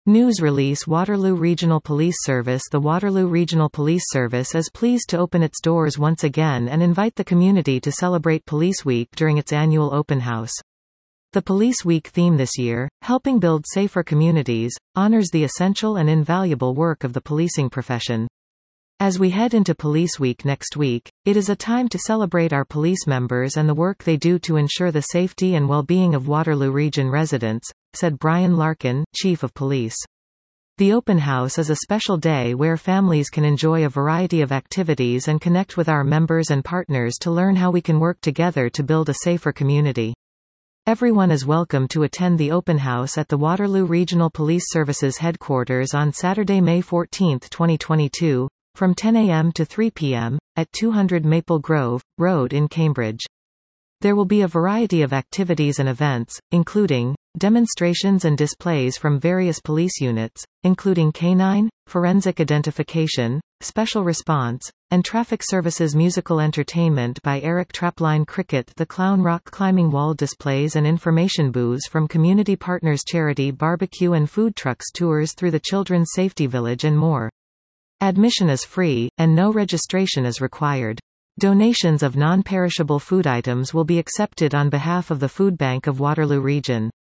News release Waterloo Regional Police Service The Waterloo Regional Police Service is pleased to open its doors once again and invite the community to celebrate Police Week during its annual open house. The Police Week theme this year, Helping Build Safer Communities, honors the essential and invaluable work of the policing profession. As we head into Police Week next week, it is a time to celebrate our police members and the work they do to ensure the safety and well-being of Waterloo Region residents, said Brian Larkin, Chief of Police. The open house is a special day where families can enjoy a variety of activities and connect with our members and partners to learn how we can work together to build a safer community. Everyone is welcome to attend the open house at the Waterloo Regional Police Services headquarters on Saturday, May 14, 2022, from 10 a.m. to 3 p.m., at 200 Maple Grove Road in Cambridge. There will be a variety of activities and events, including demonstrations and displays from various police units, including canine, forensic identification, special response, and traffic services, musical entertainment by Eric Trapline Cricket, the Clown Rock climbing wall displays and information booths from community partners, charity barbecue and food trucks, tours through the Children's Safety Village and more. Admission is free, and no registration is required. Donations of non-perishable food items will be accepted on behalf of the Food Bank of Waterloo Region.